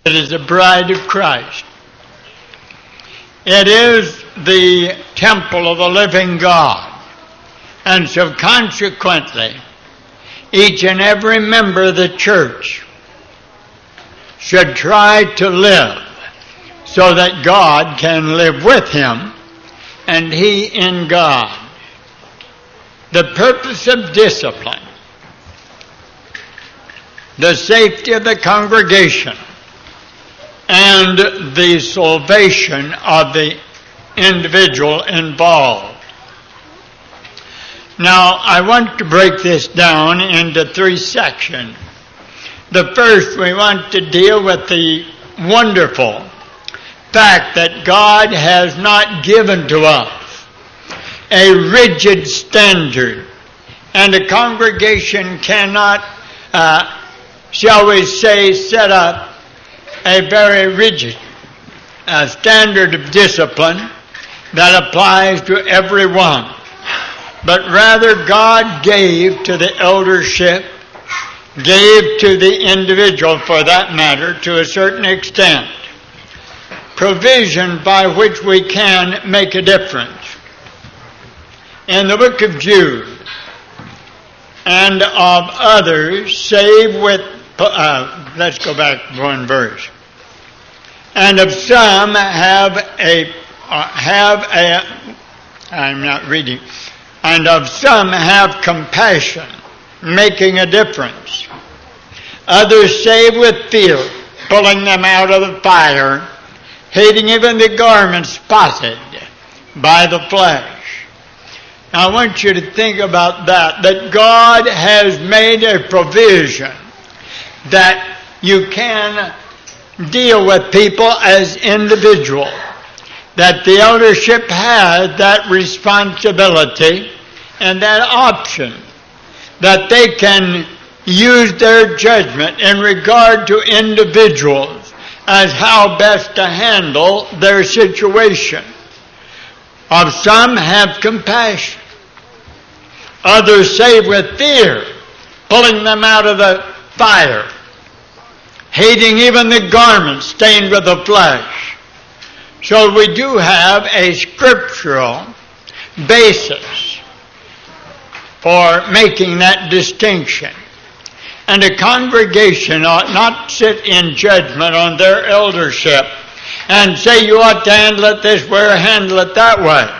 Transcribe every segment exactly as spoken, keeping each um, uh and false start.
It is the bride of Christ. It is the temple of the living God. And so consequently, each and every member of the church should try to live so that God can live with him and he in God. The purpose of discipline, the safety of the congregation, and the salvation of the individual involved. Now, I want to break this down into three sections. The first, we want to deal with the wonderful fact that God has not given to us a rigid standard, and a congregation cannot, uh, shall we say, set up a very rigid uh, standard of discipline that applies to everyone. But rather, God gave to the eldership, gave to the individual, for that matter, to a certain extent, provision by which we can make a difference. In the book of Jude, and of others, save with, uh, let's go back one verse. And of some have a, uh, have a, I'm not reading, and of some have compassion, making a difference. Others save with fear, pulling them out of the fire, hating even the garments spotted by the flesh. Now I want you to think about that, that God has made a provision that you can deal with people as individuals, that the eldership has that responsibility and that option, that they can use their judgment in regard to individuals as how best to handle their situation. Of some have compassion. Others save with fear, pulling them out of the fire, hating even the garments stained with the flesh. So we do have a scriptural basis for making that distinction. And a congregation ought not sit in judgment on their eldership and say you ought to handle it this way or handle it that way.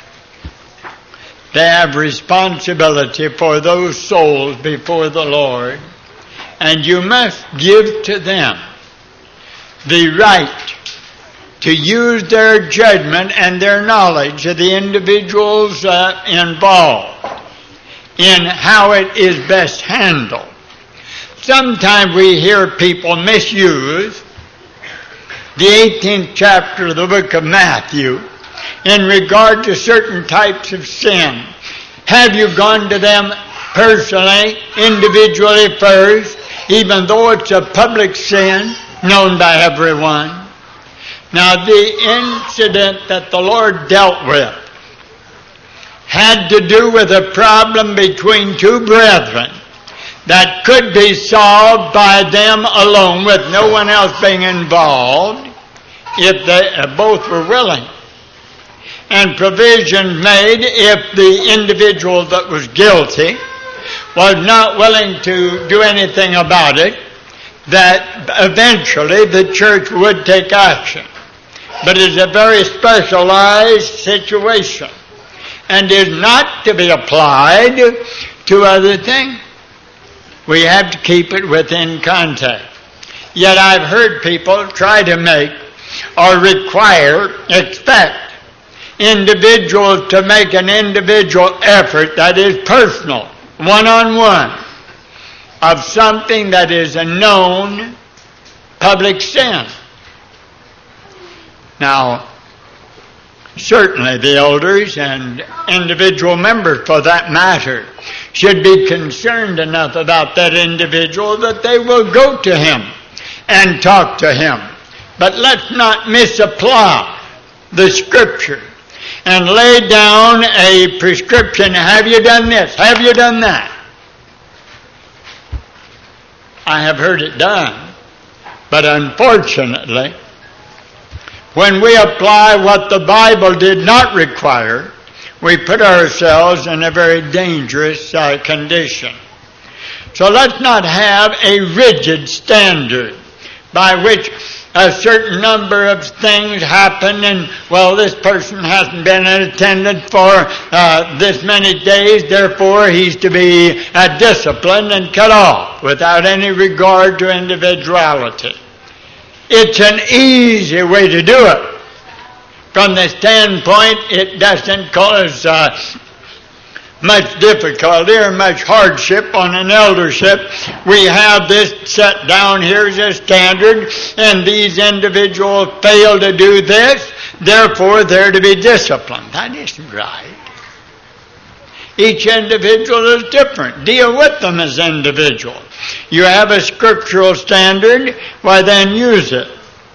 They have responsibility for those souls before the Lord, and you must give to them the right to use their judgment and their knowledge of the individuals uh, involved in how it is best handled. Sometimes we hear people misuse the eighteenth chapter of the book of Matthew in regard to certain types of sin. Have you gone to them personally, individually first, even though it's a public sin known by everyone? Now, the incident that the Lord dealt with had to do with a problem between two brethren that could be solved by them alone with no one else being involved if they uh, both were willing. And provision made if the individual that was guilty was not willing to do anything about it, that eventually the church would take action. But it's a very specialized situation and is not to be applied to other things. We have to keep it within context. Yet I've heard people try to make or require, expect individuals to make an individual effort that is personal, one-on-one, of something that is a known public sin. Now, certainly the elders and individual members, for that matter, should be concerned enough about that individual that they will go to him and talk to him. But let's not misapply the Scripture and lay down a prescription. Have you done this? Have you done that? I have heard it done, But unfortunately, when we apply what the Bible did not require, we put ourselves in a very dangerous uh, condition. So let's not have a rigid standard by which a certain number of things happen and, well, this person hasn't been in attendance for uh, this many days, therefore he's to be uh, disciplined and cut off without any regard to individuality. It's an easy way to do it. From the standpoint, it doesn't cause uh, much difficulty or much hardship on an eldership. We have this set down here as a standard, and these individuals fail to do this, therefore they're to be disciplined. That isn't right. Each individual is different. Deal with them as individuals. You have a scriptural standard, why then use it.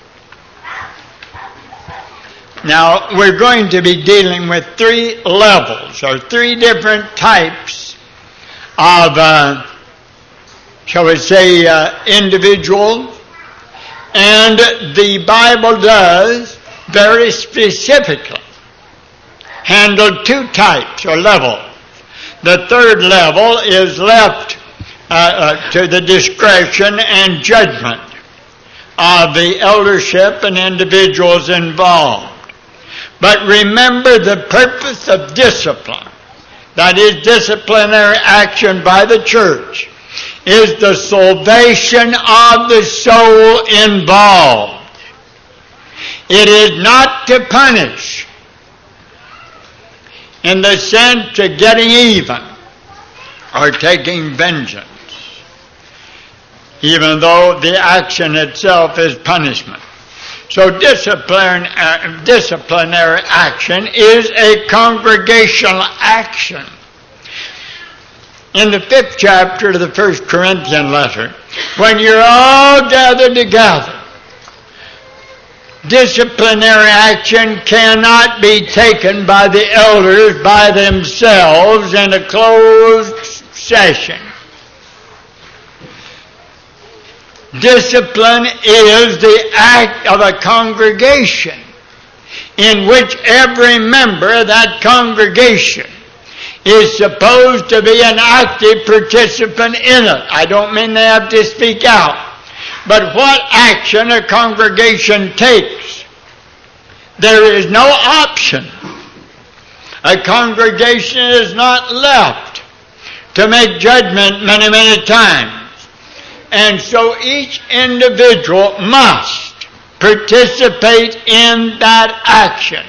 Now, we're going to be dealing with three levels, or three different types of, uh, shall we say, uh, individuals. And the Bible does very specifically handle two types or levels. The third level is left uh, uh, to the discretion and judgment of the eldership and individuals involved. But remember the purpose of discipline, that is disciplinary action by the church, is the salvation of the soul involved. It is not to punish in the sense of getting even or taking vengeance, even though the action itself is punishment. So discipline, uh, disciplinary action is a congregational action. In the fifth chapter of the First Corinthian letter, when you're all gathered together, disciplinary action cannot be taken by the elders by themselves in a closed session. Discipline is the act of a congregation in which every member of that congregation is supposed to be an active participant in it. I don't mean they have to speak out. But what action a congregation takes, there is no option. A congregation is not left to make judgment many, many times. And so each individual must participate in that action.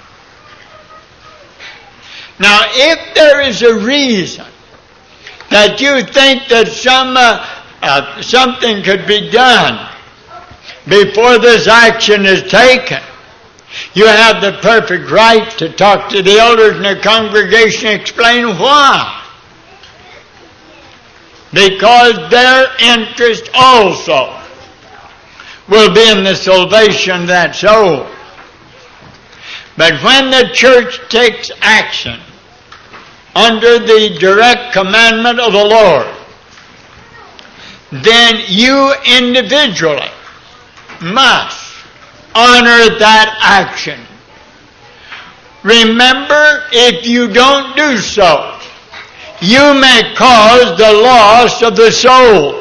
Now, if there is a reason that you think that some uh, uh, something could be done before this action is taken, you have the perfect right to talk to the elders in the congregation and explain why. Because their interest also will be in the salvation of that soul. But when the church takes action under the direct commandment of the Lord, then you individually must honor that action. Remember, if you don't do so, you may cause the loss of the soul.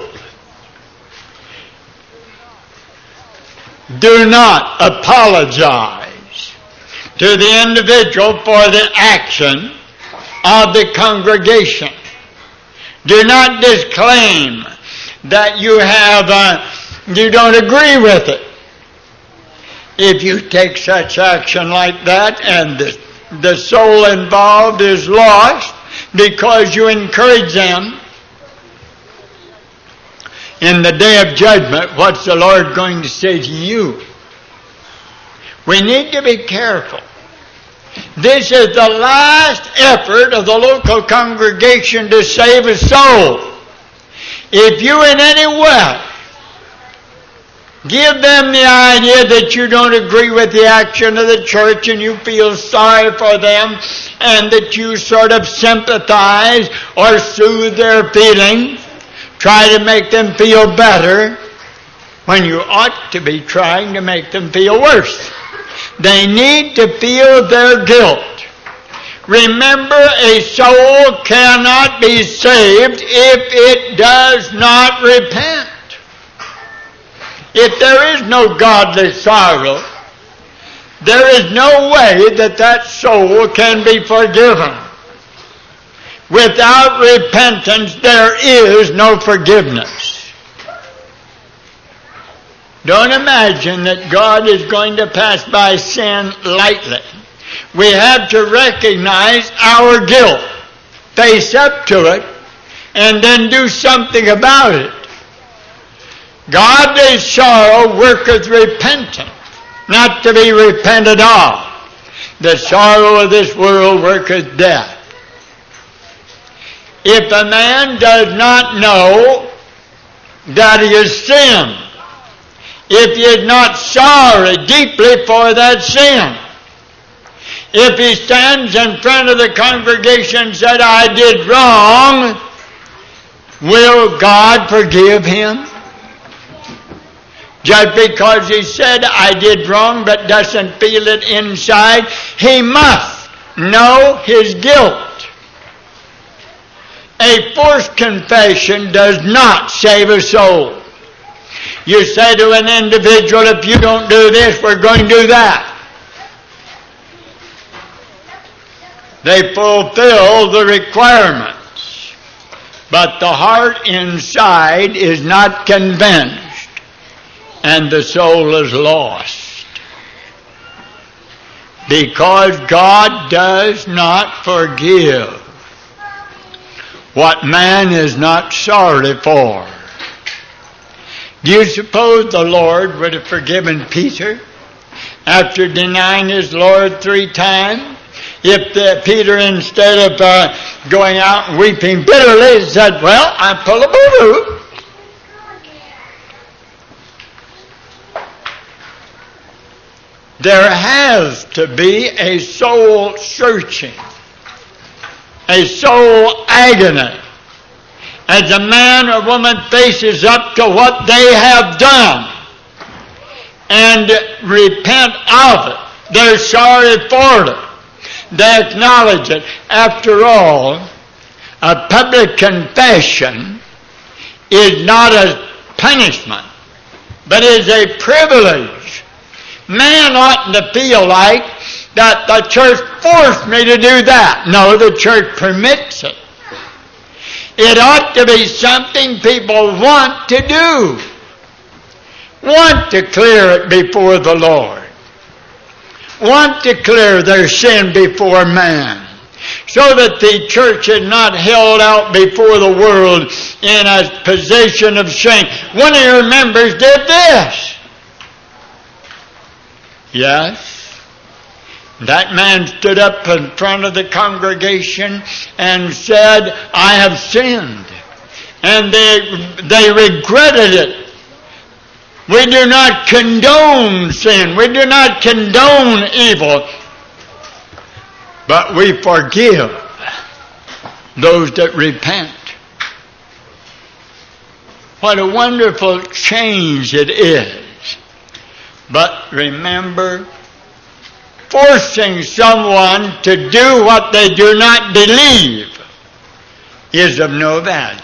Do not apologize to the individual for the action of the congregation. Do not disclaim that you have, uh, you don't agree with it. If you take such action like that and the, the soul involved is lost, because you encourage them, in the day of judgment, what's the Lord going to say to you? We need to be careful. This is the last effort of the local congregation to save a soul. If you in any way give them the idea that you don't agree with the action of the church and you feel sorry for them and that you sort of sympathize or soothe their feelings, try to make them feel better, when you ought to be trying to make them feel worse. They need to feel their guilt. Remember, a soul cannot be saved if it does not repent. If there is no godly sorrow, there is no way that that soul can be forgiven. Without repentance, there is no forgiveness. Don't imagine that God is going to pass by sin lightly. We have to recognize our guilt, face up to it, and then do something about it. Godly sorrow worketh repentance, not to be repented of. The sorrow of this world worketh death. If a man does not know that he has sinned, if he is not sorry deeply for that sin, if he stands in front of the congregation and said, I did wrong, will God forgive him? Just because he said, I did wrong, but doesn't feel it inside, he must know his guilt. A forced confession does not save a soul. You say to an individual, if you don't do this, we're going to do that. They fulfill the requirements, but the heart inside is not convinced, and the soul is lost. Because God does not forgive what man is not sorry for. Do you suppose the Lord would have forgiven Peter after denying his Lord three times? If the, Peter, instead of uh, going out and weeping bitterly, said, well, I'm full of boo-boo. There has to be a soul searching, a soul agony, as a man or woman faces up to what they have done and repent of it. They're sorry for it. They acknowledge it. After all, a public confession is not a punishment, but is a privilege. Man oughtn't to feel like that the church forced me to do that. No, the church permits it. It ought to be something people want to do. Want to clear it before the Lord. Want to clear their sin before man. So that the church is not held out before the world in a position of shame. One of your members did this. Yes. That man stood up in front of the congregation and said, I have sinned. And they, they regretted it. We do not condone sin. We do not condone evil. But we forgive those that repent. What a wonderful change it is. But remember, forcing someone to do what they do not believe is of no value.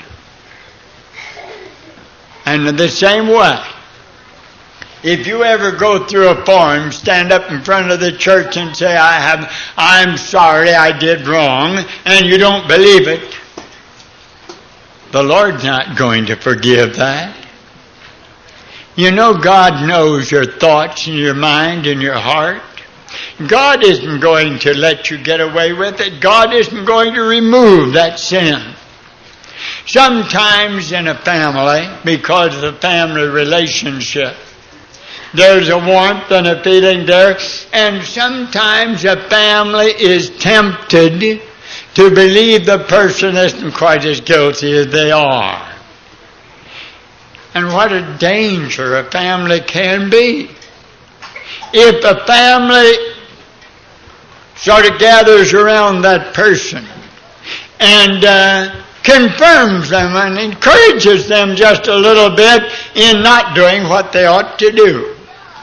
And in the same way, if you ever go through a form, stand up in front of the church and say, I have, I'm sorry I did wrong, and you don't believe it, the Lord's not going to forgive that. You know God knows your thoughts and your mind and your heart. God isn't going to let you get away with it. God isn't going to remove that sin. Sometimes in a family, because of the family relationship, there's a warmth and a feeling there, and sometimes a family is tempted to believe the person isn't quite as guilty as they are. And what a danger a family can be. If a family sort of gathers around that person and uh, confirms them and encourages them just a little bit in not doing what they ought to do.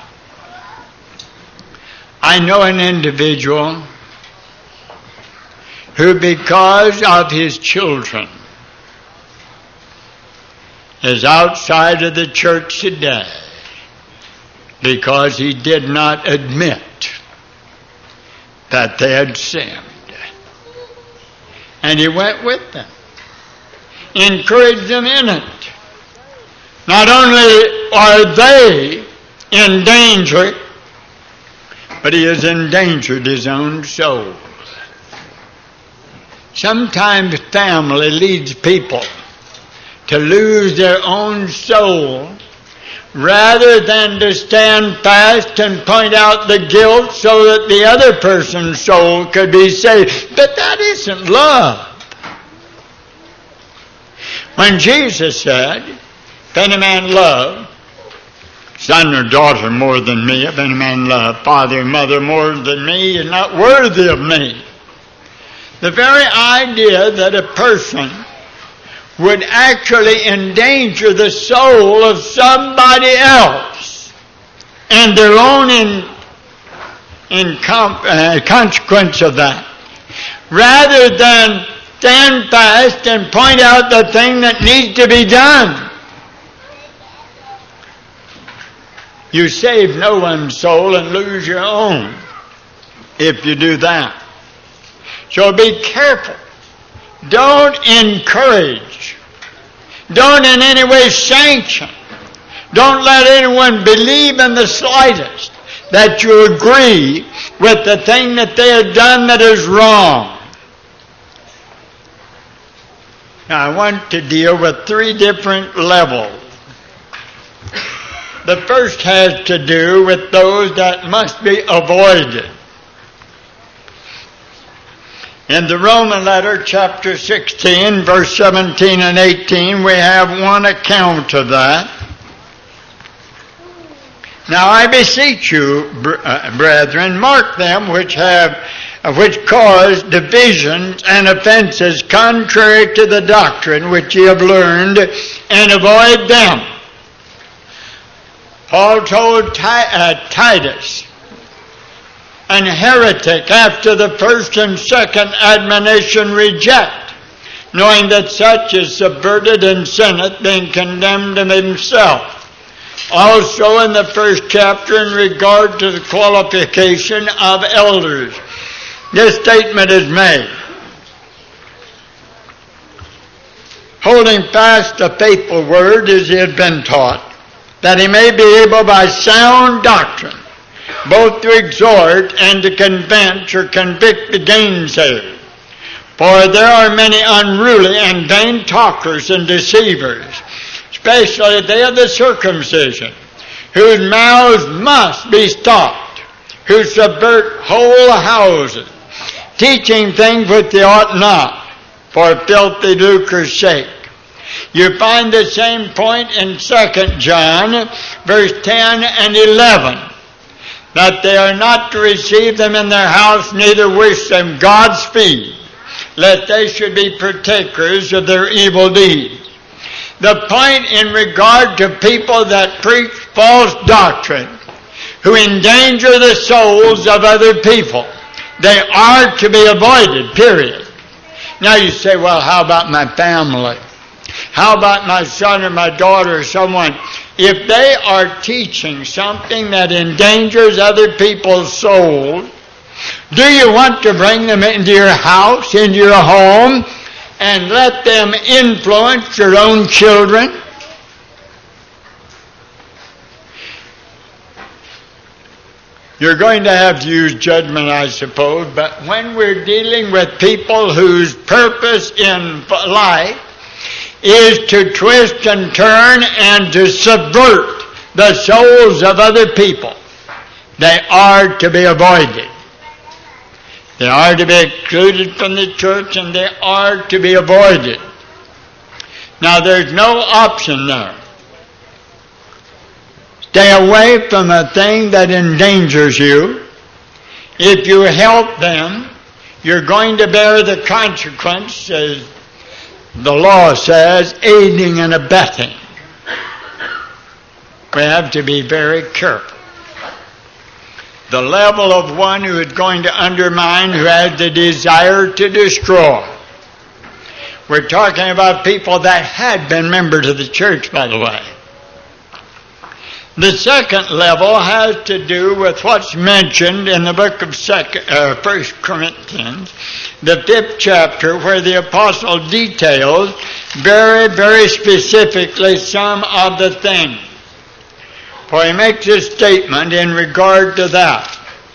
I know an individual who, because of his children, is outside of the church today because he did not admit that they had sinned. And he went with them, encouraged them in it. Not only are they in danger, but he has endangered his own soul. Sometimes family leads people to lose their own soul rather than to stand fast and point out the guilt so that the other person's soul could be saved. But that isn't love. When Jesus said, if any man love son or daughter more than me, if any man love father or mother more than me, is not worthy of me. The very idea that a person would actually endanger the soul of somebody else and their own in, in com, uh, consequence of that, rather than stand fast and point out the thing that needs to be done. You save no one's soul and lose your own if you do that. So be careful. Don't encourage. Don't in any way sanction. Don't let anyone believe in the slightest that you agree with the thing that they have done that is wrong. Now I want to deal with three different levels. The first has to do with those that must be avoided. In the Roman letter, chapter sixteen, verse seventeen and eighteen, we have one account of that. Now I beseech you, brethren, mark them which have, which cause divisions and offenses contrary to the doctrine which ye have learned, and avoid them. Paul told Titus, an heretic after the first and second admonition reject, knowing that such is subverted and sinneth, being condemned of himself. Also in the first chapter in regard to the qualification of elders, this statement is made. Holding fast the faithful word as he had been taught, that he may be able by sound doctrine both to exhort and to convince or convict the gainsayer. For there are many unruly and vain talkers and deceivers, especially they of the circumcision, whose mouths must be stopped, who subvert whole houses, teaching things which they ought not, for filthy lucre's sake. You find the same point in Second John, verse ten and eleven, that they are not to receive them in their house, neither wish them Godspeed, lest they should be partakers of their evil deeds. The point in regard to people that preach false doctrine, who endanger the souls of other people, they are to be avoided, period. Now you say, well, how about my family? How about my son or my daughter or someone? If they are teaching something that endangers other people's souls, do you want to bring them into your house, into your home, and let them influence your own children? You're going to have to use judgment, I suppose, but when we're dealing with people whose purpose in life is to twist and turn and to subvert the souls of other people, they are to be avoided. They are to be excluded from the church, and they are to be avoided. Now, there's no option there. Stay away from a thing that endangers you. If you help them, you're going to bear the consequences the law says, aiding and abetting. We have to be very careful. The level of one who is going to undermine, who has the desire to destroy. We're talking about people that had been members of the church, by the way. The second level has to do with what's mentioned in the book of second, uh, First Corinthians, the fifth chapter, where the apostle details very, very specifically some of the things. For he makes a statement in regard to that.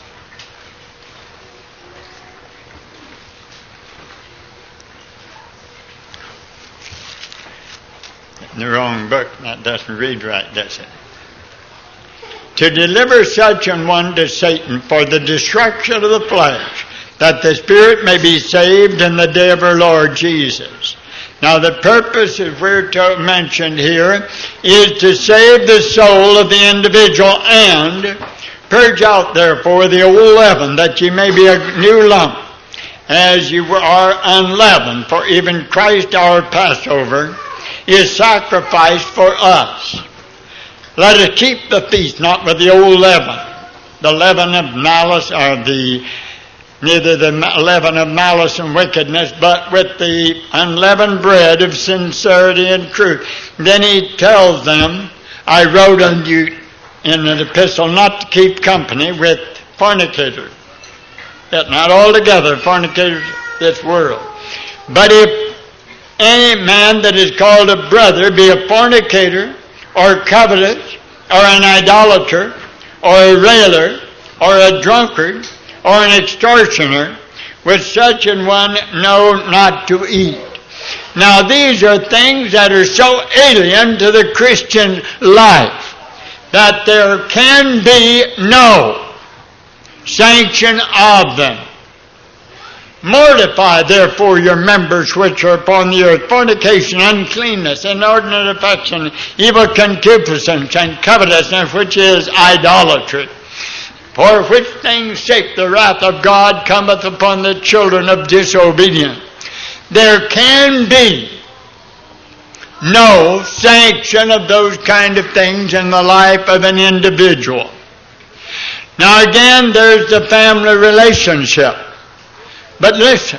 In the wrong book, that doesn't read right, does it? To deliver such an one to Satan for the destruction of the flesh, that the spirit may be saved in the day of our Lord Jesus. Now the purpose, as we're to, mentioned here, is to save the soul of the individual and purge out therefore the old leaven, that ye may be a new lump, as you are unleavened. For even Christ our Passover is sacrificed for us. Let us keep the feast, not with the old leaven, the leaven of malice, or the neither the leaven of malice and wickedness, but with the unleavened bread of sincerity and truth. Then he tells them, I wrote unto you in an epistle not to keep company with fornicators. Yet not altogether fornicators of this world. But if any man that is called a brother be a fornicator, or covetous, or an idolater, or a railer, or a drunkard, or an extortioner, with such an one know not to eat. Now these are things that are so alien to the Christian life that there can be no sanction of them. Mortify therefore your members which are upon the earth, fornication, uncleanness, inordinate affection, evil concupiscence, and covetousness, which is idolatry. For which things sake the wrath of God cometh upon the children of disobedience. There can be no sanction of those kind of things in the life of an individual. Now again, there's the family relationship. But listen,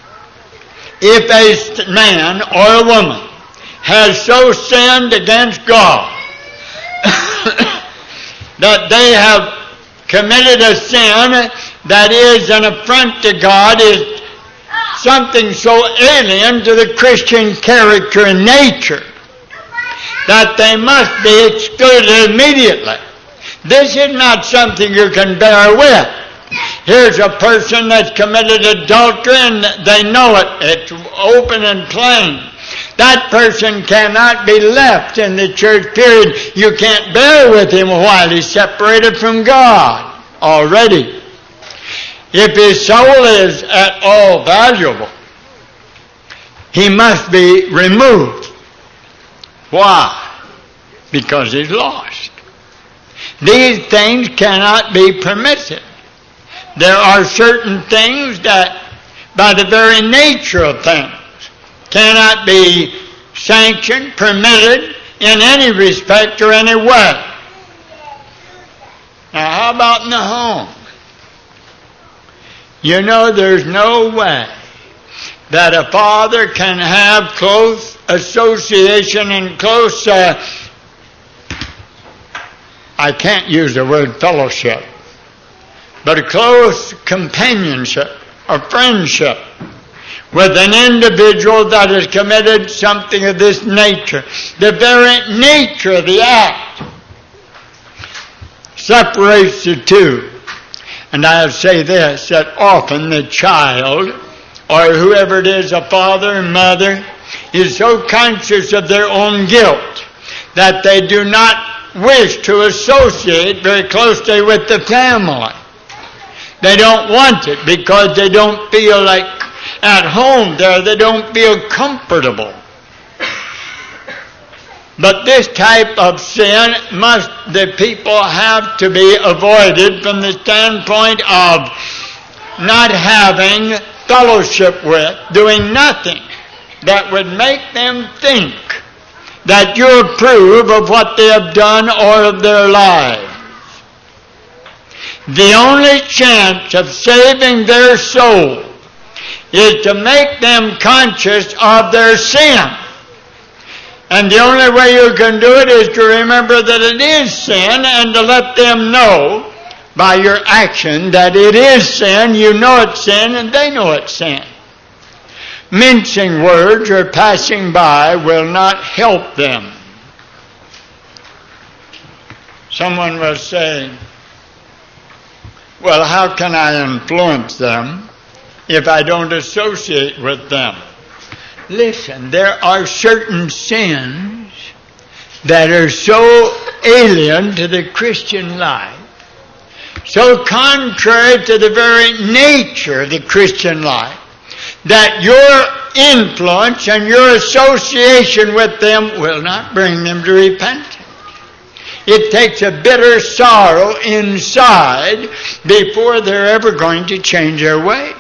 if a man or a woman has so sinned against God that they have committed a sin that is an affront to God, is something so alien to the Christian character and nature that they must be excluded immediately. This is not something you can bear with. Here's a person that's committed adultery and they know it. It's open and plain. That person cannot be left in the church, period. You can't bear with him while he's separated from God already. If his soul is at all valuable, he must be removed. Why? Because he's lost. These things cannot be permitted. There are certain things that, by the very nature of things, cannot be sanctioned, permitted in any respect or any way. Now, how about in the home? You know, there's no way that a father can have close association and close, uh, I can't use the word fellowship, but a close companionship or friendship with an individual that has committed something of this nature. The very nature of the act separates the two. And I'll say this, that often the child, or whoever it is, a father and mother, is so conscious of their own guilt that they do not wish to associate very closely with the family. They don't want it because they don't feel like at home there. They don't feel comfortable. But this type of sin must the people have to be avoided from the standpoint of not having fellowship with, doing nothing that would make them think that you approve of what they have done or of their lives. The only chance of saving their soul is to make them conscious of their sin. And the only way you can do it is to remember that it is sin and to let them know by your action that it is sin, you know it's sin, and they know it's sin. Mincing words or passing by will not help them. Someone was saying, well, how can I influence them if I don't associate with them? Listen, there are certain sins that are so alien to the Christian life, so contrary to the very nature of the Christian life, that your influence and your association with them will not bring them to repentance. It takes a bitter sorrow inside before they're ever going to change their way.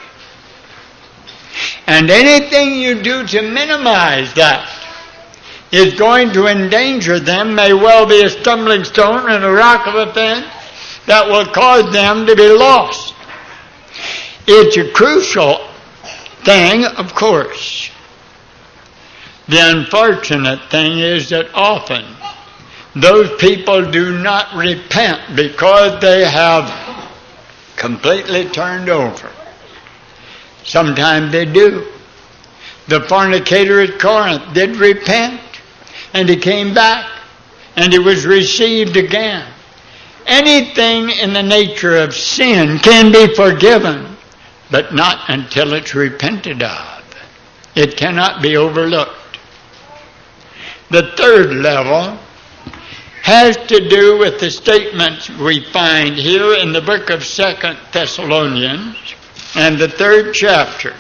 And anything you do to minimize that is going to endanger them, may well be a stumbling stone and a rock of offense that will cause them to be lost. It's a crucial thing, of course. The unfortunate thing is that often those people do not repent because they have completely turned over. Sometimes they do. The fornicator at Corinth did repent, and he came back, and he was received again. Anything in the nature of sin can be forgiven, but not until it's repented of. It cannot be overlooked. The third level has to do with the statements we find here in the book of Second Thessalonians and the third chapter.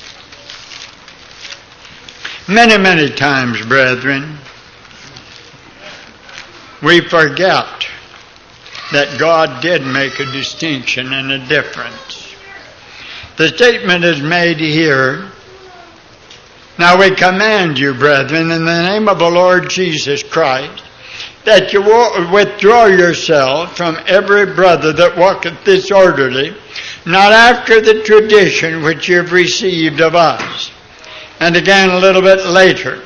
Many, many times, brethren, we forget that God did make a distinction and a difference. The statement is made here, now we command you, brethren, in the name of the Lord Jesus Christ, that you withdraw yourself from every brother that walketh disorderly, not after the tradition which you have received of us. And again a little bit later,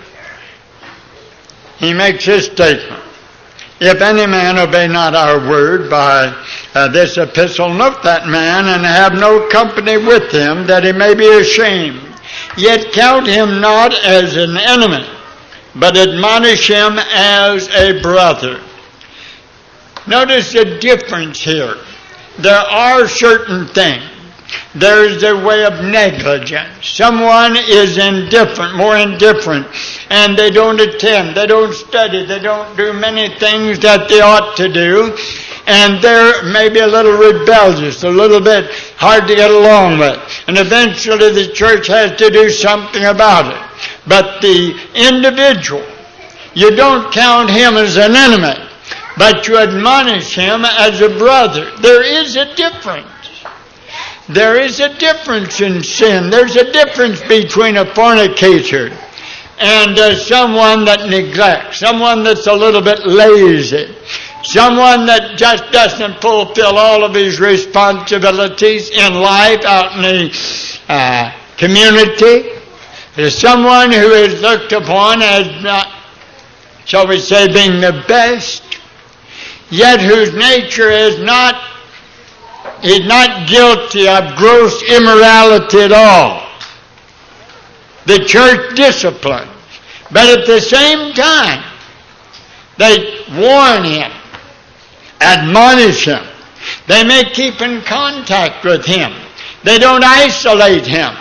he makes his statement. If any man obey not our word by uh, this epistle, note that man and have no company with him, that he may be ashamed. Yet count him not as an enemy, but admonish him as a brother. Notice the difference here. There are certain things. There's a way of negligence. Someone is indifferent, more indifferent, and they don't attend, they don't study, they don't do many things that they ought to do, and they're maybe a little rebellious, a little bit hard to get along with. And eventually the church has to do something about it. But the individual, you don't count him as an enemy, but you admonish him as a brother. There is a difference. There is a difference in sin. There's a difference between a fornicator and uh, someone that neglects, someone that's a little bit lazy, someone that just doesn't fulfill all of his responsibilities in life out in the uh, community. There's someone who is looked upon as not, shall we say, being the best, yet whose nature is not, is not guilty of gross immorality at all. The church disciplines, but at the same time, they warn him, admonish him. They may keep in contact with him. They don't isolate him.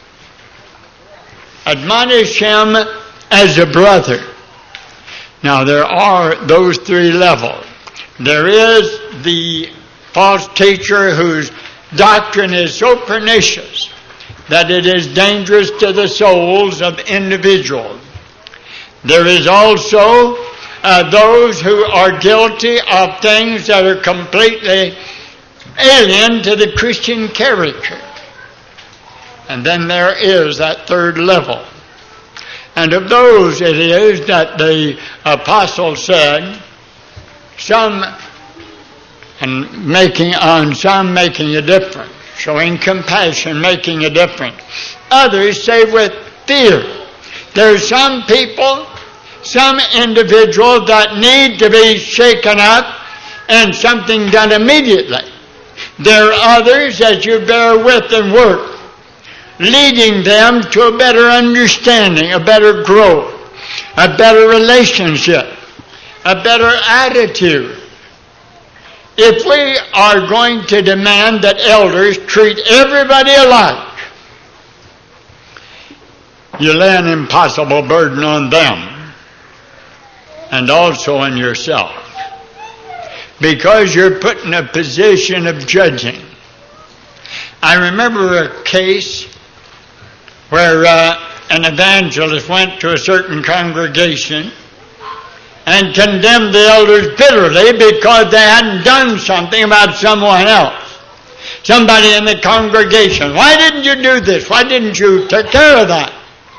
Admonish him as a brother. Now there are those three levels. There is the false teacher whose doctrine is so pernicious that it is dangerous to the souls of individuals. There is also uh, those who are guilty of things that are completely alien to the Christian character. And then there is that third level. And of those it is that the apostle said, some and making on some making a difference, showing compassion, making a difference. Others say with fear. There's some people, some individuals that need to be shaken up and something done immediately. There are others that you bear with and work, leading them to a better understanding, a better growth, a better relationship, a better attitude. If we are going to demand that elders treat everybody alike, you lay an impossible burden on them and also on yourself, because you're put in a position of judging. I remember a case where uh, an evangelist went to a certain congregation and condemned the elders bitterly because they hadn't done something about someone else, somebody in the congregation. Why didn't you do this? Why didn't you take care of that?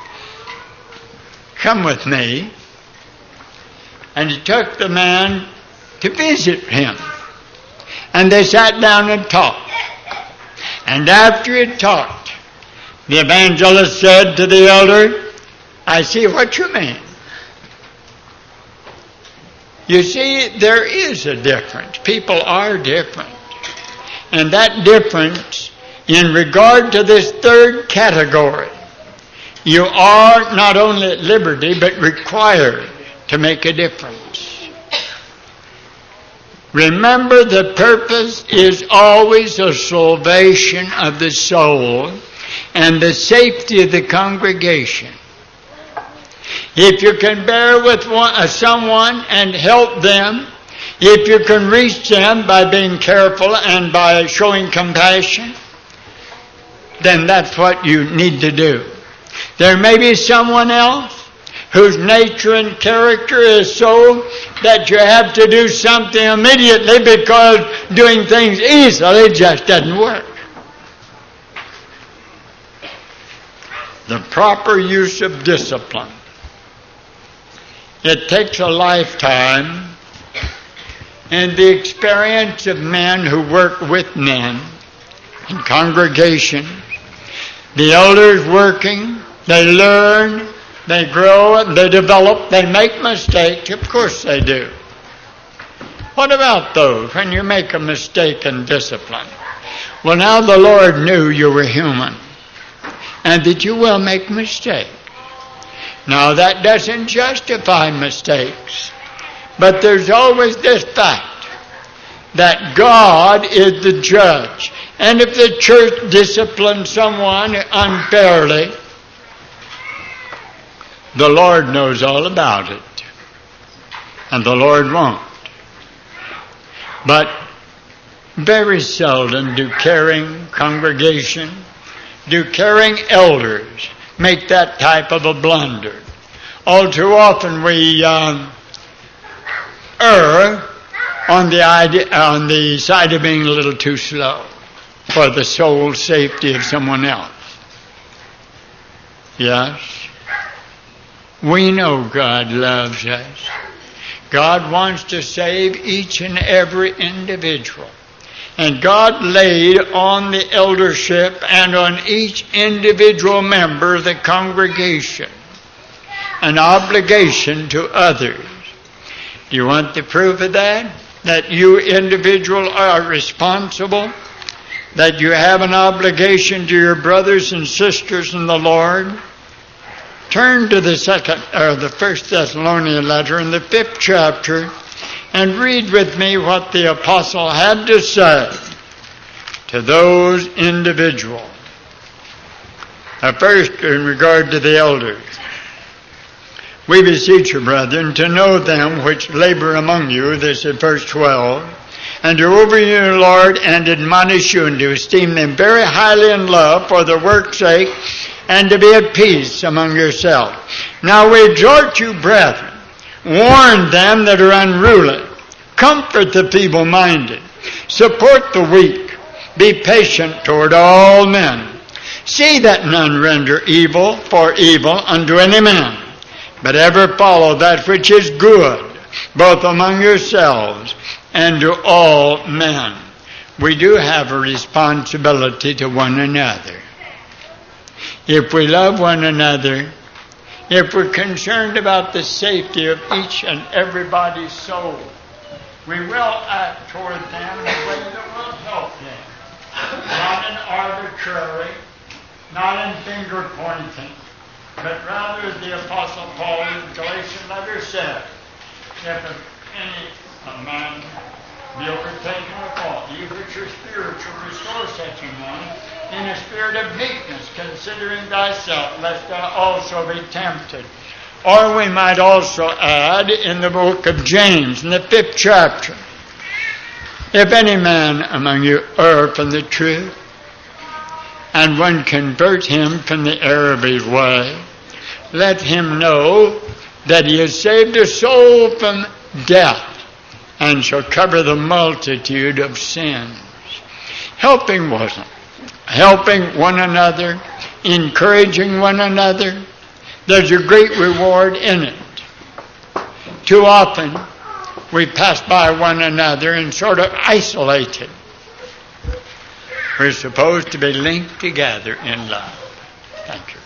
Come with me. And he took the man to visit him. And they sat down and talked. And after he talked, the evangelist said to the elder, I see what you mean. You see, there is a difference. People are different. And that difference, in regard to this third category, you are not only at liberty, but required to make a difference. Remember, the purpose is always the salvation of the soul and the safety of the congregation. If you can bear with one, uh, someone and help them, if you can reach them by being careful and by showing compassion, then that's what you need to do. There may be someone else whose nature and character is so that you have to do something immediately because doing things easily just doesn't work. The proper use of discipline. It takes a lifetime and the experience of men who work with men in congregation. The elders working, they learn, they grow, they develop, they make mistakes. Of course they do. What about those when you make a mistake in discipline? Well, now the Lord knew you were human and that you will make mistakes. Now that doesn't justify mistakes, but there's always this fact that God is the judge. And if the church disciplines someone unfairly, the Lord knows all about it. And the Lord won't. But very seldom do caring congregation, do caring elders make that type of a blunder. All too often we um, err on the idea, on the side of being a little too slow for the soul safety of someone else. Yes, we know God loves us. God wants to save each and every individual. And God laid on the eldership and on each individual member of the congregation an obligation to others. Do you want the proof of that? That you individual are responsible? That you have an obligation to your brothers and sisters in the Lord? Turn to the second or the first Thessalonian letter in the fifth chapter and read with me what the apostle had to say to those individuals. Now first, in regard to the elders, we beseech you, brethren, to know them which labor among you, this is verse twelve, and to over you in the Lord, and admonish you, and to esteem them very highly in love for their work's sake, and to be at peace among yourselves. Now we exhort you, brethren, warn them that are unruly, comfort the feeble-minded, support the weak, be patient toward all men. See that none render evil for evil unto any man, but ever follow that which is good, both among yourselves and to all men. We do have a responsibility to one another. If we love one another, if we're concerned about the safety of each and everybody's soul, we will act toward them in a way that will help them. Not in arbitrary, not in finger pointing, but rather as the Apostle Paul in the Galatian letter said, if any a man be overtaken with fault, you which are spiritual, restore such a one in a spirit of meekness, considering thyself, lest thou also be tempted. Or we might also add in the book of James, in the fifth chapter, if any man among you err from the truth, and one convert him from the error of his way, let him know that he has saved a soul from death, and shall cover the multitude of sins. Helping wasn't. Helping one another, encouraging one another, there's a great reward in it. Too often, we pass by one another and sort of isolate it. We're supposed to be linked together in love. Thank you.